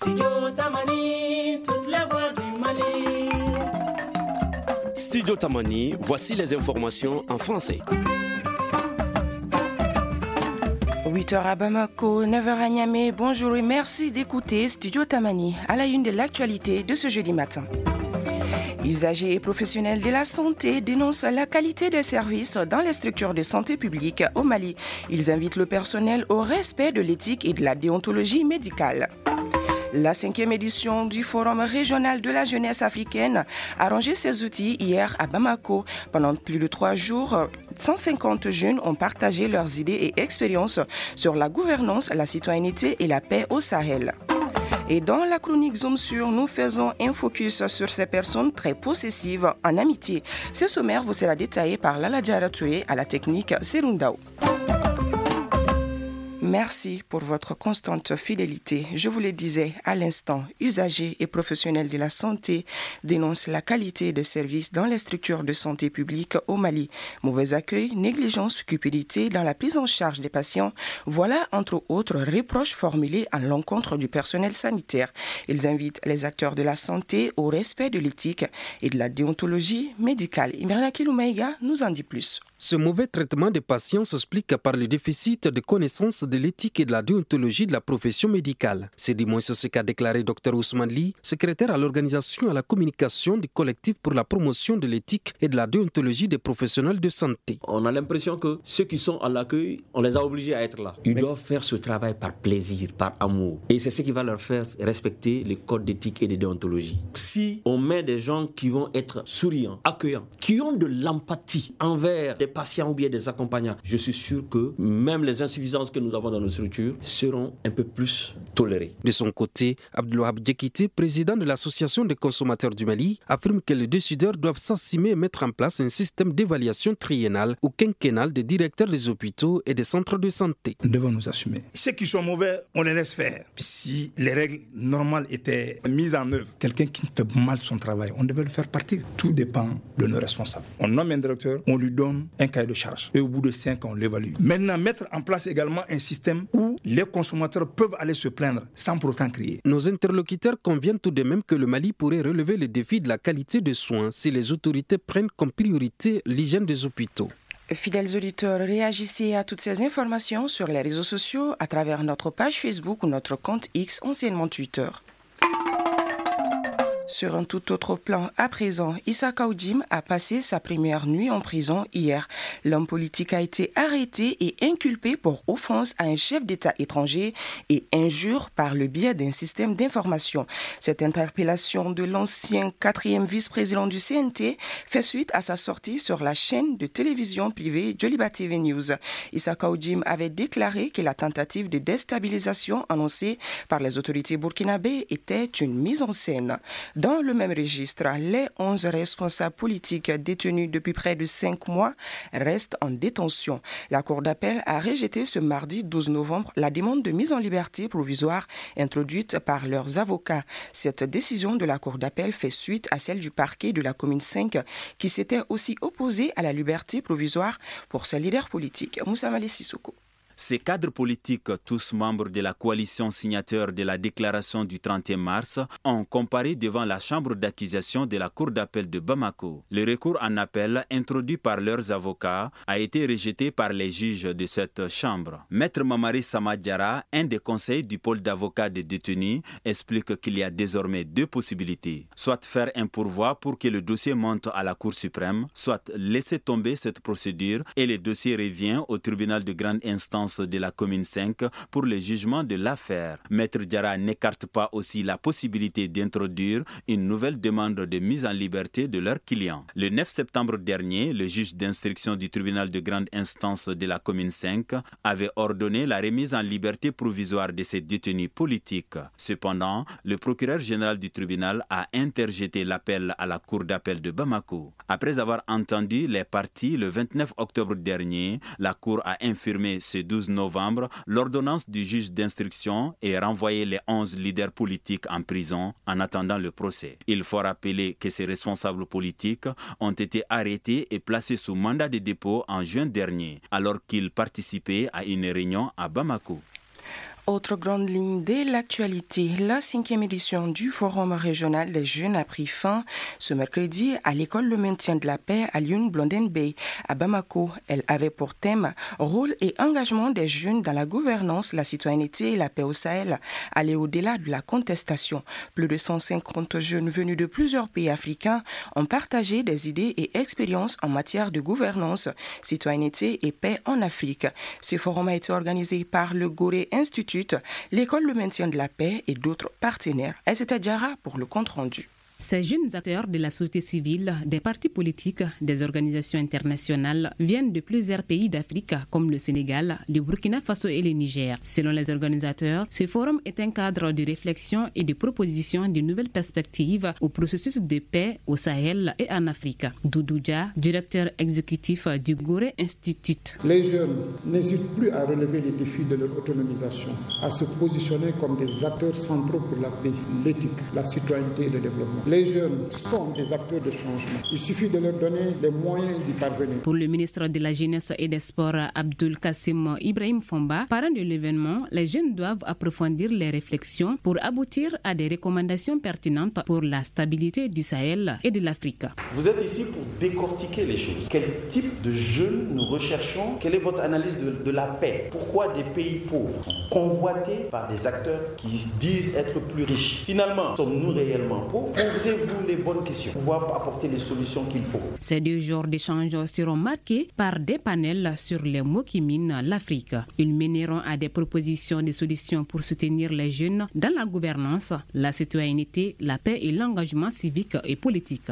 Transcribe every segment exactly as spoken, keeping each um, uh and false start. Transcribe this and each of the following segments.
Studio Tamani, toutes les voix du Mali. Studio Tamani, voici les informations en français. huit heures à Bamako, neuf heures à Niamey. Bonjour et merci d'écouter Studio Tamani à la une de l'actualité de ce jeudi matin. Usagers et professionnels de la santé dénoncent la qualité des services dans les structures de santé publique au Mali. Ils invitent le personnel au respect de l'éthique et de la déontologie médicale. La cinquième édition du Forum régional de la jeunesse africaine a rangé ses outils hier à Bamako. Pendant plus de trois jours, cent cinquante jeunes ont partagé leurs idées et expériences sur la gouvernance, la citoyenneté et la paix au Sahel. Et dans la chronique Zoom sur, nous faisons un focus sur ces personnes très possessives en amitié. Ce sommaire vous sera détaillé par Lala Diara Touré à la technique Serundao. Merci pour votre constante fidélité. Je vous le disais à l'instant, usagers et professionnels de la santé dénoncent la qualité des services dans les structures de santé publique au Mali. Mauvais accueil, négligence, cupidité dans la prise en charge des patients, voilà entre autres reproches formulés à l'encontre du personnel sanitaire. Ils invitent les acteurs de la santé au respect de l'éthique et de la déontologie médicale. Imrana Kiloumaïga nous en dit plus. Ce mauvais traitement des patients s'explique par le déficit de connaissances de l'éthique et de la déontologie de la profession médicale. C'est du moins ce qu'a déclaré Dr Ousmane Ly, secrétaire à l'organisation et à la communication du collectif pour la promotion de l'éthique et de la déontologie des professionnels de santé. On a l'impression que ceux qui sont à l'accueil, on les a obligés à être là. Ils Mais... doivent faire ce travail par plaisir, par amour. Et c'est ce qui va leur faire respecter les codes d'éthique et de déontologie. Si on met des gens qui vont être souriants, accueillants, qui ont de l'empathie envers des patients ou bien des accompagnants, je suis sûr que même les insuffisances que nous avons dans nos structures seront un peu plus tolérées. De son côté, Abdelouhab Diekité, président de l'Association des consommateurs du Mali, affirme que les décideurs doivent s'assimer et mettre en place un système d'évaluation triennale ou quinquennale des directeurs des hôpitaux et des centres de santé. Nous devons nous assumer. Ceux qui sont mauvais, on les laisse faire. Si les règles normales étaient mises en œuvre, quelqu'un qui fait mal son travail, on devait le faire partir. Tout dépend de nos responsables. On nomme un directeur, on lui donne un cahier de charge. Et au bout de cinq ans, on l'évalue. Maintenant, mettre en place également un système où les consommateurs peuvent aller se plaindre sans pour autant crier. Nos interlocuteurs conviennent tout de même que le Mali pourrait relever le défi de la qualité de soins si les autorités prennent comme priorité l'hygiène des hôpitaux. Fidèles auditeurs, réagissez à toutes ces informations sur les réseaux sociaux à travers notre page Facebook ou notre compte X, anciennement Twitter. Sur un tout autre plan, à présent, Issa Kaoudim a passé sa première nuit en prison hier. L'homme politique a été arrêté et inculpé pour offense à un chef d'État étranger et injure par le biais d'un système d'information. Cette interpellation de l'ancien quatrième vice-président du C N T fait suite à sa sortie sur la chaîne de télévision privée Joliba T V News. Issa Kaoudim avait déclaré que la tentative de déstabilisation annoncée par les autorités burkinabées était une mise en scène. Dans le même registre, les onze responsables politiques détenus depuis près de cinq mois restent en détention. La Cour d'appel a rejeté ce mardi douze novembre la demande de mise en liberté provisoire introduite par leurs avocats. Cette décision de la Cour d'appel fait suite à celle du parquet de la commune cinq qui s'était aussi opposé à la liberté provisoire pour ses leaders politiques. Moussa Malé Sissoko. Ces cadres politiques, tous membres de la coalition signateur de la déclaration du trente et un mars, ont comparé devant la chambre d'accusation de la cour d'appel de Bamako. Le recours en appel, introduit par leurs avocats, a été rejeté par les juges de cette chambre. Maître Mamari Samadjara, un des conseillers du pôle d'avocats des détenus, explique qu'il y a désormais deux possibilités. Soit faire un pourvoi pour que le dossier monte à la Cour suprême, soit laisser tomber cette procédure et le dossier revient au tribunal de grande instance de la commune cinq pour le jugement de l'affaire. Maître Diarra n'écarte pas aussi la possibilité d'introduire une nouvelle demande de mise en liberté de leurs clients. Le neuf septembre dernier, le juge d'instruction du tribunal de grande instance de la commune cinq avait ordonné la remise en liberté provisoire de ces détenus politiques. Cependant, le procureur général du tribunal a interjeté l'appel à la cour d'appel de Bamako. Après avoir entendu les parties le vingt-neuf octobre dernier, la cour a infirmé ce douze novembre l'ordonnance du juge d'instruction et renvoyé les onze leaders politiques en prison en attendant le procès. Il faut rappeler que ces responsables politiques ont été arrêtés et placés sous mandat de dépôt en juin dernier, alors qu'ils participaient à une réunion à Bamako. Autre grande ligne de l'actualité, la cinquième édition du Forum régional des jeunes a pris fin ce mercredi à l'école Le Maintien de la Paix à Lyon Blondin Bay à Bamako. Elle avait pour thème rôle et engagement des jeunes dans la gouvernance, la citoyenneté et la paix au Sahel, aller au-delà de la contestation. Plus de cent cinquante jeunes venus de plusieurs pays africains ont partagé des idées et expériences en matière de gouvernance, citoyenneté et paix en Afrique. Ce forum a été organisé par le Gorée Institute, l'école Le Maintien de la Paix et d'autres partenaires. Aïssata Diarra pour le compte-rendu. Ces jeunes acteurs de la société civile, des partis politiques, des organisations internationales viennent de plusieurs pays d'Afrique comme le Sénégal, le Burkina Faso et le Niger. Selon les organisateurs, ce forum est un cadre de réflexion et de proposition de nouvelles perspectives au processus de paix au Sahel et en Afrique. Doudou Dia, directeur exécutif du Gorée Institute. Les jeunes n'hésitent plus à relever les défis de leur autonomisation, à se positionner comme des acteurs centraux pour la paix, l'éthique, la citoyenneté et le développement. Les jeunes sont des acteurs de changement. Il suffit de leur donner les moyens d'y parvenir. Pour le ministre de la Jeunesse et des Sports, Abdul Kassim Ibrahim Fomba, parent de l'événement, les jeunes doivent approfondir les réflexions pour aboutir à des recommandations pertinentes pour la stabilité du Sahel et de l'Afrique. Vous êtes ici pour décortiquer les choses. Quel type de jeunes nous recherchons? Quelle est votre analyse de, de la paix? Pourquoi des pays pauvres sont convoités par des acteurs qui disent être plus riches? Finalement, sommes-nous réellement pauvres? Posez-vous les bonnes questions pour pouvoir apporter les solutions qu'il faut. Ces deux jours d'échange seront marqués par des panels sur les mots qui minent l'Afrique. Ils mèneront à des propositions de solutions pour soutenir les jeunes dans la gouvernance, la citoyenneté, la paix et l'engagement civique et politique.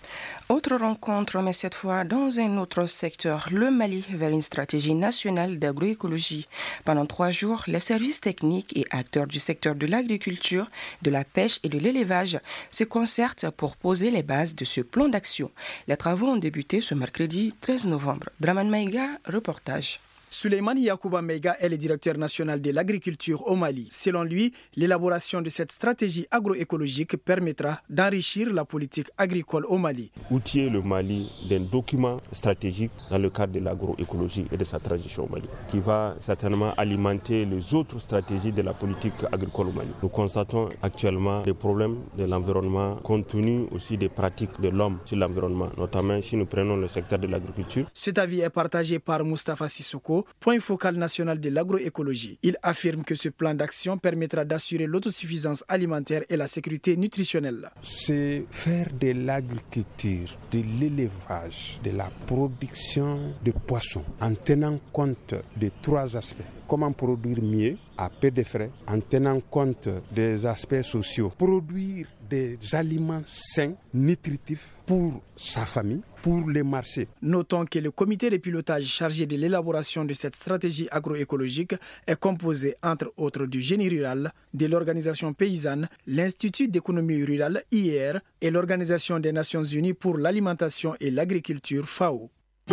Autre rencontre, mais cette fois dans un autre secteur, le Mali vers une stratégie nationale d'agroécologie. Pendant trois jours, les services techniques et acteurs du secteur de l'agriculture, de la pêche et de l'élevage se concertent pour poser les bases de ce plan d'action. Les travaux ont débuté ce mercredi treize novembre. Draman Maïga, reportage. Souleymane Yacouba Meiga est le directeur national de l'agriculture au Mali. Selon lui, l'élaboration de cette stratégie agroécologique permettra d'enrichir la politique agricole au Mali. Outiller le Mali d'un document stratégique dans le cadre de l'agroécologie et de sa transition au Mali, qui va certainement alimenter les autres stratégies de la politique agricole au Mali. Nous constatons actuellement des problèmes de l'environnement compte tenu aussi des pratiques de l'homme sur l'environnement, notamment si nous prenons le secteur de l'agriculture. Cet avis est partagé par Moustapha Sissoko, point focal national de l'agroécologie. Il affirme que ce plan d'action permettra d'assurer l'autosuffisance alimentaire et la sécurité nutritionnelle. C'est faire de l'agriculture, de l'élevage, de la production de poissons en tenant compte de trois aspects. Comment produire mieux, à peu de frais, en tenant compte des aspects sociaux. Produire des aliments sains, nutritifs pour sa famille, pour les marchés. Notons que le comité de pilotage chargé de l'élaboration de cette stratégie agroécologique est composé entre autres du génie rural, de l'organisation paysanne, l'Institut d'économie rurale I R et l'Organisation des Nations Unies pour l'alimentation et l'agriculture F A O.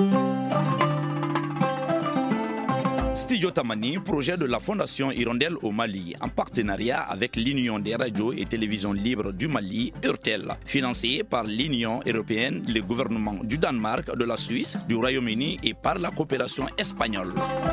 Studio Tamani, projet de la Fondation Hirondelle au Mali, en partenariat avec l'Union des radios et télévisions libres du Mali, URTEL, financé par l'Union européenne, le gouvernement du Danemark, de la Suisse, du Royaume-Uni et par la coopération espagnole.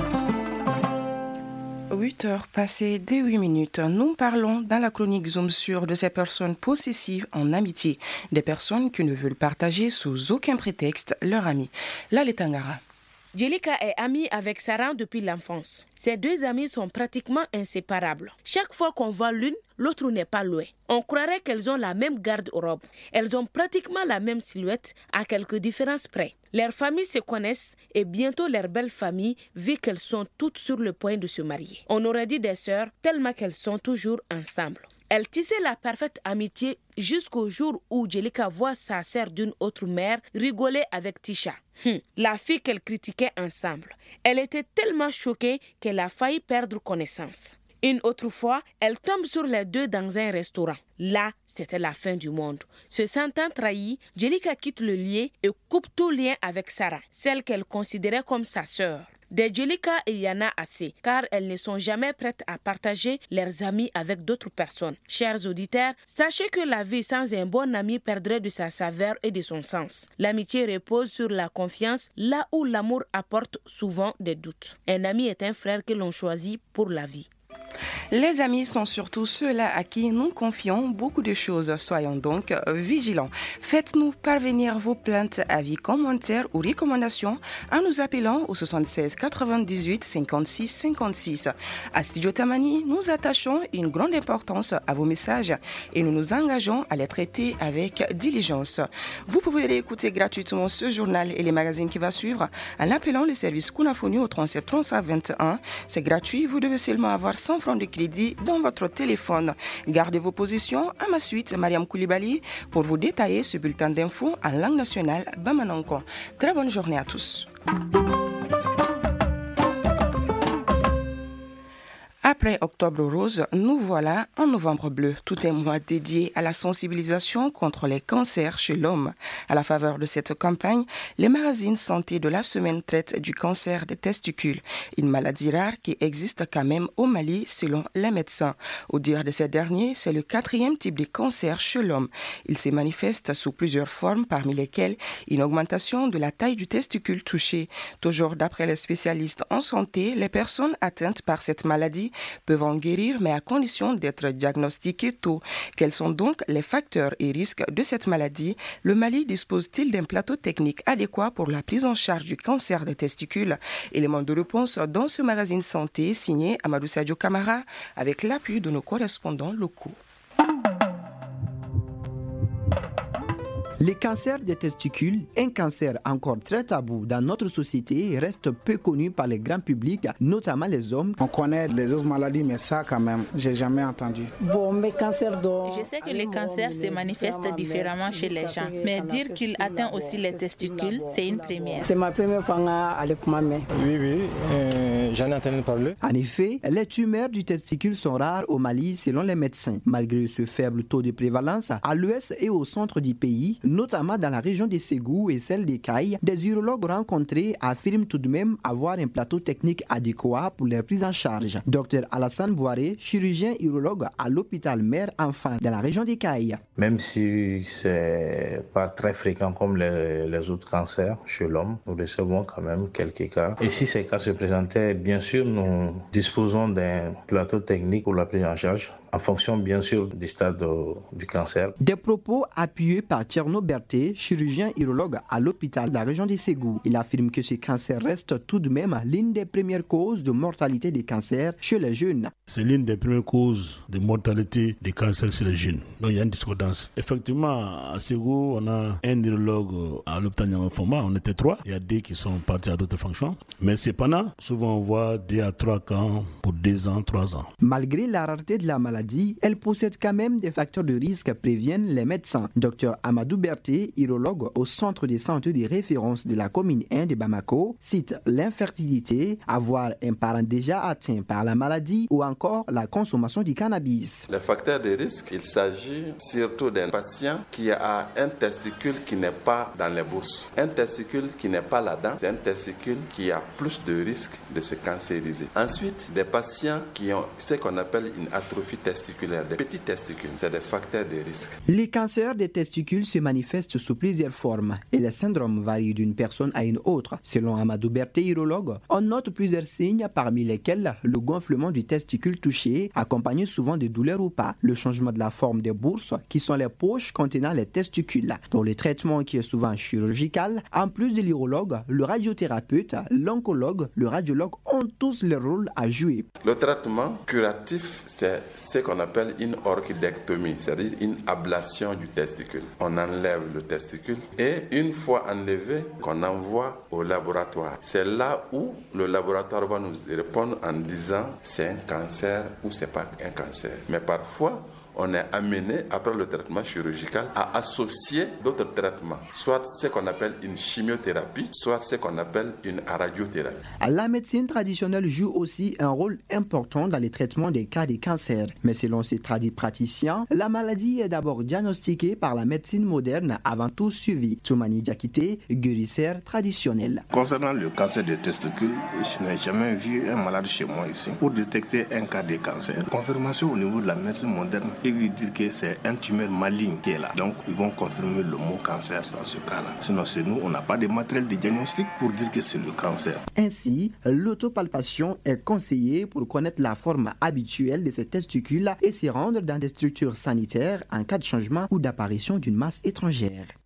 huit heures passées de huit minutes, nous parlons dans la chronique Zoom sur de ces personnes possessives en amitié, des personnes qui ne veulent partager sous aucun prétexte leur ami. Lale Tangara. Jelika est amie avec Sarah depuis l'enfance. Ces deux amies sont pratiquement inséparables. Chaque fois qu'on voit l'une, l'autre n'est pas loin. On croirait qu'elles ont la même garde-robe. Elles ont pratiquement la même silhouette, à quelques différences près. Leurs familles se connaissent et bientôt leur belle famille, vu qu'elles sont toutes sur le point de se marier. On aurait dit des sœurs, tellement qu'elles sont toujours ensemble. Elles tissaient la parfaite amitié jusqu'au jour où Jelika voit sa sœur d'une autre mère rigoler avec Tisha, hum, la fille qu'elles critiquaient ensemble. Elle était tellement choquée qu'elle a failli perdre connaissance. Une autre fois, elle tombe sur les deux dans un restaurant. Là, c'était la fin du monde. Se sentant trahie, Jelika quitte le lieu et coupe tout lien avec Sarah, celle qu'elle considérait comme sa sœur. Des Jelika, il y en a assez, car elles ne sont jamais prêtes à partager leurs amis avec d'autres personnes. Chers auditeurs, sachez que la vie sans un bon ami perdrait de sa saveur et de son sens. L'amitié repose sur la confiance, là où l'amour apporte souvent des doutes. Un ami est un frère que l'on choisit pour la vie. Les amis sont surtout ceux-là à qui nous confions beaucoup de choses. Soyons donc vigilants. Faites-nous parvenir vos plaintes, avis, commentaires ou recommandations en nous appelant au soixante-seize quatre-vingt-dix-huit cinquante-six cinquante-six. À Studio Tamani, nous attachons une grande importance à vos messages et nous nous engageons à les traiter avec diligence. Vous pouvez réécouter gratuitement ce journal et les magazines qui va suivre en appelant le service Kunafoni au trente-sept trois cent vingt et un. C'est gratuit, vous devez seulement avoir cent francs de crédit dans votre téléphone. Gardez vos positions. À ma suite, Mariam Koulibaly pour vous détailler ce bulletin d'infos en langue nationale Bamananko. Très bonne journée à tous. Après Octobre Rose, nous voilà en Novembre Bleu, tout un mois dédié à la sensibilisation contre les cancers chez l'homme. À la faveur de cette campagne, les magazines Santé de la semaine traitent du cancer des testicules, une maladie rare qui existe quand même au Mali selon les médecins. Au dire de ces derniers, c'est le quatrième type de cancer chez l'homme. Il se manifeste sous plusieurs formes, parmi lesquelles une augmentation de la taille du testicule touché. Toujours d'après les spécialistes en santé, les personnes atteintes par cette maladie peuvent en guérir, mais à condition d'être diagnostiquées tôt. Quels sont donc les facteurs et risques de cette maladie? Le Mali dispose-t-il d'un plateau technique adéquat pour la prise en charge du cancer des testicules? Élément de réponse dans ce magazine Santé signé Amadou Sadio Camara avec l'appui de nos correspondants locaux. Les cancers des testicules, un cancer encore très tabou dans notre société, reste peu connu par le grand public, notamment les hommes. On connaît les autres maladies, mais ça quand même, j'ai jamais entendu. Bon, mes cancers donc... Je sais que les cancers se manifestent différemment chez les gens, mais dire qu'il atteint aussi les testicules, c'est une première. C'est ma première fois avec ma mère. Oui, oui, euh, j'en ai entendu parler. En effet, les tumeurs du testicule sont rares au Mali selon les médecins. Malgré ce faible taux de prévalence, à l'ouest et au centre du pays, notamment dans la région des Ségou et celle des Cailles, des urologues rencontrés affirment tout de même avoir un plateau technique adéquat pour leur prise en charge. Docteur Alassane Boiré, chirurgien urologue à l'hôpital Mère-Enfant dans la région des Cailles. Même si c'est pas très fréquent comme les, les autres cancers chez l'homme, nous recevons quand même quelques cas. Et si ces cas se présentaient, bien sûr, nous disposons d'un plateau technique pour la prise en charge, en fonction bien sûr du stade de, du cancer. Des propos appuyés par Tcherno Berté, chirurgien urologue à l'hôpital de la région des Ségou. Il affirme que ce cancer reste tout de même l'une des premières causes de mortalité des cancers chez les jeunes. C'est l'une des premières causes de mortalité des cancers chez les jeunes. Donc il y a une discordance. Effectivement, à Ségou, on a un urologue à l'hôpital Nyangafoma, on était trois. Il y a deux qui sont partis à d'autres fonctions. Mais cependant, souvent on voit deux à trois cas pour deux ans, trois ans. Malgré la rareté de la maladie, elle possède quand même des facteurs de risque, préviennent les médecins. Docteur Amadou Berté, urologue au centre de santé de référence de la commune un de Bamako, cite l'infertilité, avoir un parent déjà atteint par la maladie ou encore la consommation du cannabis. Les facteurs de risque, il s'agit surtout d'un patient qui a un testicule qui n'est pas dans les bourses. Un testicule qui n'est pas là-dedans, c'est un testicule qui a plus de risque de se cancériser. Ensuite, des patients qui ont ce qu'on appelle une atrophie testiculaire, des petits testicules, c'est des facteurs de risque. Les cancers des testicules se manifestent sous plusieurs formes et les syndromes varient d'une personne à une autre. Selon Amadou Berté, urologue, on note plusieurs signes parmi lesquels le gonflement du testicule touché, accompagné souvent de douleurs ou pas, le changement de la forme des bourses, qui sont les poches contenant les testicules. Pour le traitement qui est souvent chirurgical, en plus de l'urologue, le radiothérapeute, l'oncologue, le radiologue ont tous leur rôle à jouer. Le traitement curatif, c'est ce qu'on appelle une orchidectomie, c'est-à-dire une ablation du testicule. On enlève le testicule et une fois enlevé, qu'on envoie au laboratoire. C'est là où le laboratoire va nous répondre en disant c'est un cancer ou c'est pas un cancer. Mais parfois, on est amené, après le traitement chirurgical, à associer d'autres traitements, soit ce qu'on appelle une chimiothérapie, soit ce qu'on appelle une radiothérapie. La médecine traditionnelle joue aussi un rôle important dans les traitements des cas de cancer. Mais selon ces tradis praticiens, la maladie est d'abord diagnostiquée par la médecine moderne, avant tout suivie. Toumani Diakité, guérisseur traditionnel. Concernant le cancer des testicules, je n'ai jamais vu un malade chez moi ici pour détecter un cas de cancer. Confirmation au niveau de la médecine moderne. et lui dire que c'est un tumeur maligne qui est là. Donc ils vont confirmer le mot cancer dans ce cas-là. Sinon c'est nous, on n'a pas de matériel de diagnostic pour dire que c'est le cancer. Ainsi, l'autopalpation est conseillée pour connaître la forme habituelle de ces testicules et s'y rendre dans des structures sanitaires en cas de changement ou d'apparition d'une masse étrangère.